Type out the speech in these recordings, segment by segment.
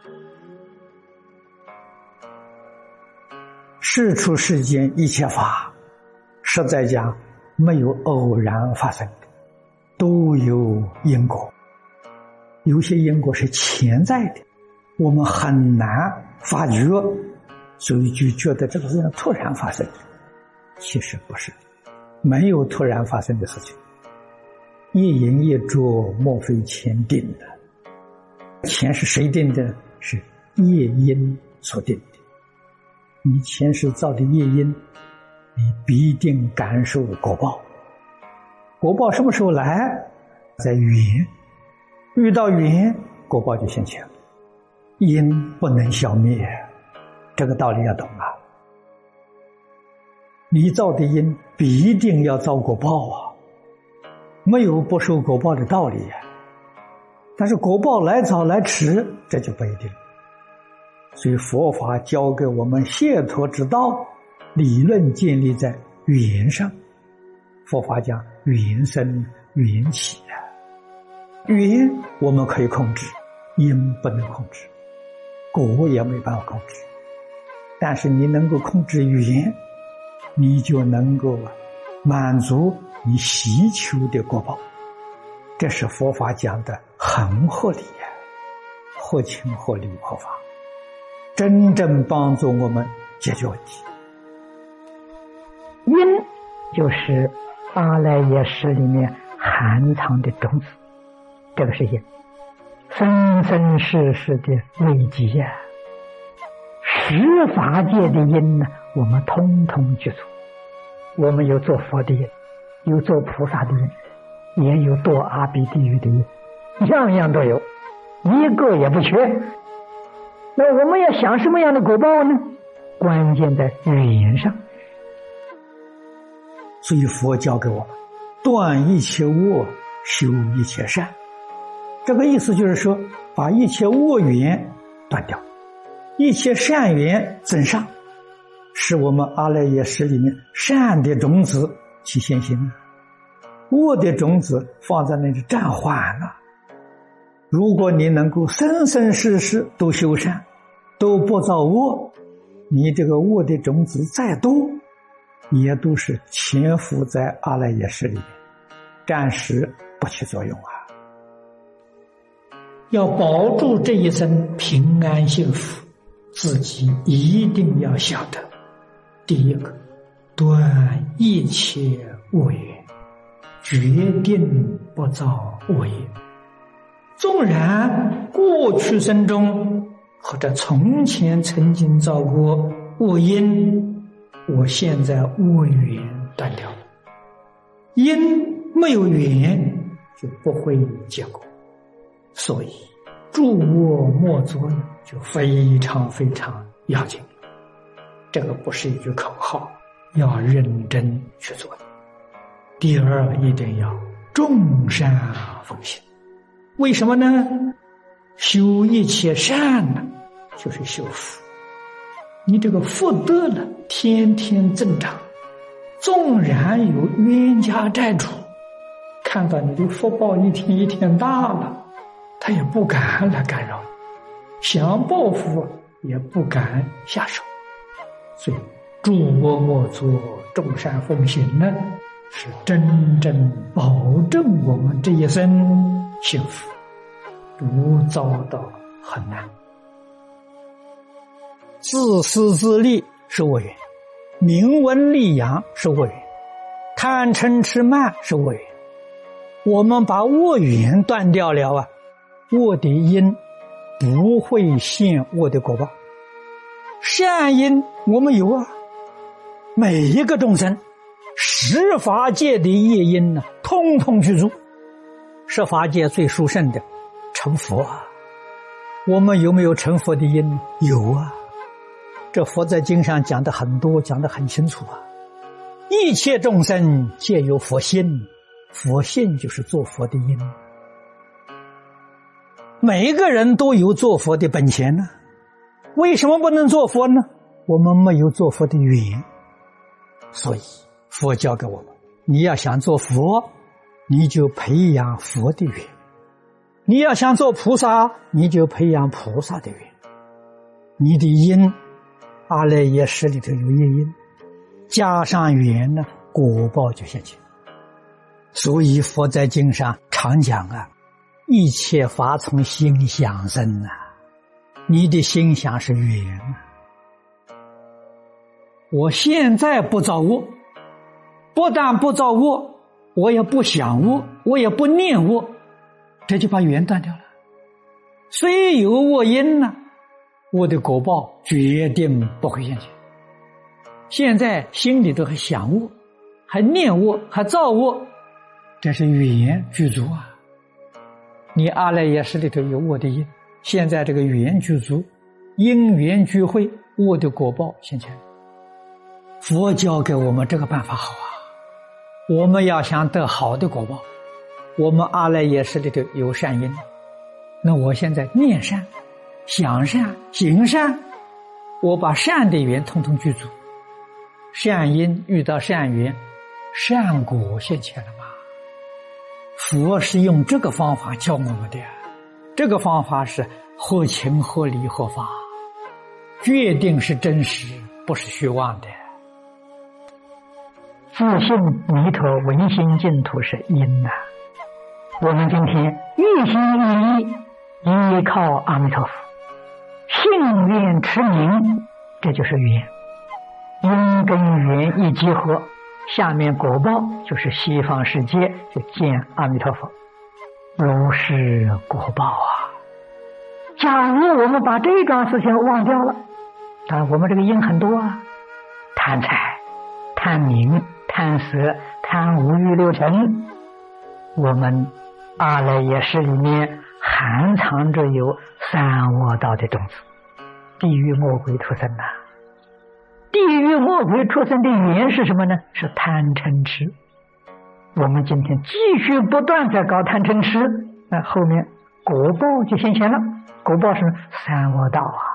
事出世间一切法，实在讲没有偶然发生的，都有因果。有些因果是潜在的，我们很难发觉，所以就觉得这个事情突然发生的。其实不是的，没有突然发生的事情。一因一着，莫非前定的。前是谁定的？是业因所定的。你前世造的业因，你必定感受果报。果报什么时候来？在缘，遇到缘，果报就现前了。因不能消灭，这个道理要懂啊。你造的因必定要遭果报啊，没有不受果报的道理啊。但是果报来早来迟，这就不一定。所以佛法教给我们解脱之道，理论建立在缘上。佛法讲缘生缘起啊，缘我们可以控制，因不能控制，果也没办法控制。但是你能够控制缘，你就能够满足你希求的果报。这是佛法讲的很合理啊，合情合理合法，真正帮助我们解决问题。 因就是阿赖耶识里面含藏的种子，这个是因，生生世世的累积呀。十法界的因呢，我们通通具足。我们有做佛的因，有做菩萨的因，也有堕阿鼻地狱的因，样样都有，一个也不缺。那我们要想什么样的果报呢？关键在缘上。 所以佛教给我们断一切恶，修一切善。这个意思就是说，把一切恶缘断掉，一切善缘增上，使我们阿赖耶识里面善的种子起现行了，恶的种子放在那里暂缓了。如果你能够生生世世都修善，都不造恶，你这个恶的种子再多，也都是潜伏在阿赖耶识里面，暂时不起作用啊。 要保住这一生平安幸福，自己一定要晓得，第一个，断一切恶缘，决定不造恶业。纵然过去生中或者从前曾经造过恶因，我现在恶缘断掉了，因没有缘就不会有结果。所以诸恶莫作就非常非常要紧。这个不是一句口号，要认真去做的。第二，一定要众善奉行。为什么呢？修一切善呢，就是修福。你这个福德呢，天天增长。纵然有冤家债主，看到你的福报一天一天大了，他也不敢来干扰你，想报复也不敢下手。所以诸恶莫作，众善奉行呢，是真正保证我们这一生幸福，不遭到很难。 自私自利是恶缘，名闻利养是恶缘，贪嗔痴慢是恶缘。我们把恶缘断掉了啊，恶的因不会现恶的果报。善因我们有啊，每一个众生十法界的业因呢，通通具足。十法界最殊胜的成佛啊，我们有没有成佛的因？有啊，这佛在经上讲的很多，讲的很清楚啊。一切众生皆有佛性，佛性就是做佛的因。每一个人都有做佛的本钱呢，为什么不能做佛呢？我们没有做佛的缘。所以佛教给我们，你要想做佛，你就培养佛的缘；你要想做菩萨，你就培养菩萨的缘。 你的因，阿赖耶识里头有业因，加上缘呢，果报就现前。所以佛在经上常讲啊，一切法从心想生啊，你的心想是缘啊。我现在不造恶，不但不造恶，我也不想恶，我也不念恶，这就把缘断掉了。虽有恶因呢，我的果报决定不会现前。现在心里头还想恶，还念恶，还造恶，这是缘具足啊。你阿赖耶识里头有恶的因，现在这个缘具足，因缘聚会，恶的果报现前。佛教给我们这个办法好啊，我们要想得好的果报，我们阿赖耶识里头有善因，那我现在念善、想善、行善，我把善的缘统统具足，善因遇到善缘，善果现前了吗？佛是用这个方法教我们的，这个方法是合情合理合法，决定是真实，不是虚妄的。 自信弥陀唯心净土是因啊，我们今天一心一意依靠阿弥陀佛，信愿持名，这就是缘。因跟缘一结合，下面果报就是西方世界就见阿弥陀佛，如是果报啊。假如我们把这桩事情忘掉了，当然我们这个因很多啊，贪财、贪名、贪色、贪五欲六尘，我们阿赖耶识里面含藏着有三恶道的种子，地狱魔鬼畜生啊。地狱魔鬼畜生的缘是什么呢？是贪嗔痴。我们今天继续不断在搞贪嗔痴，那后面果报就现前了。果报是三恶道啊，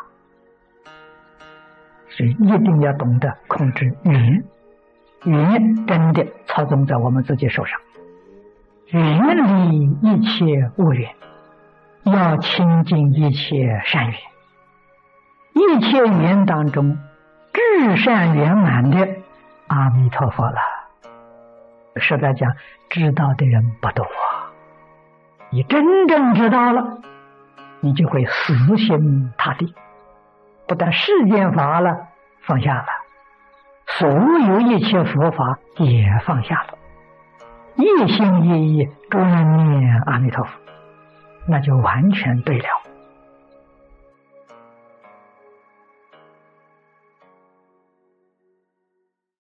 所以一定要懂得控制缘，缘真的操纵在我们自己手上。远离一切恶缘，要亲近一切善缘。一切缘当中，至善圆满的阿弥陀佛了。实在讲，知道的人不多啊。你真正知道了，你就会死心塌地，不但世间法了放下了，所有一切佛法也放下了，一心一意专念阿弥陀佛，那就完全对了。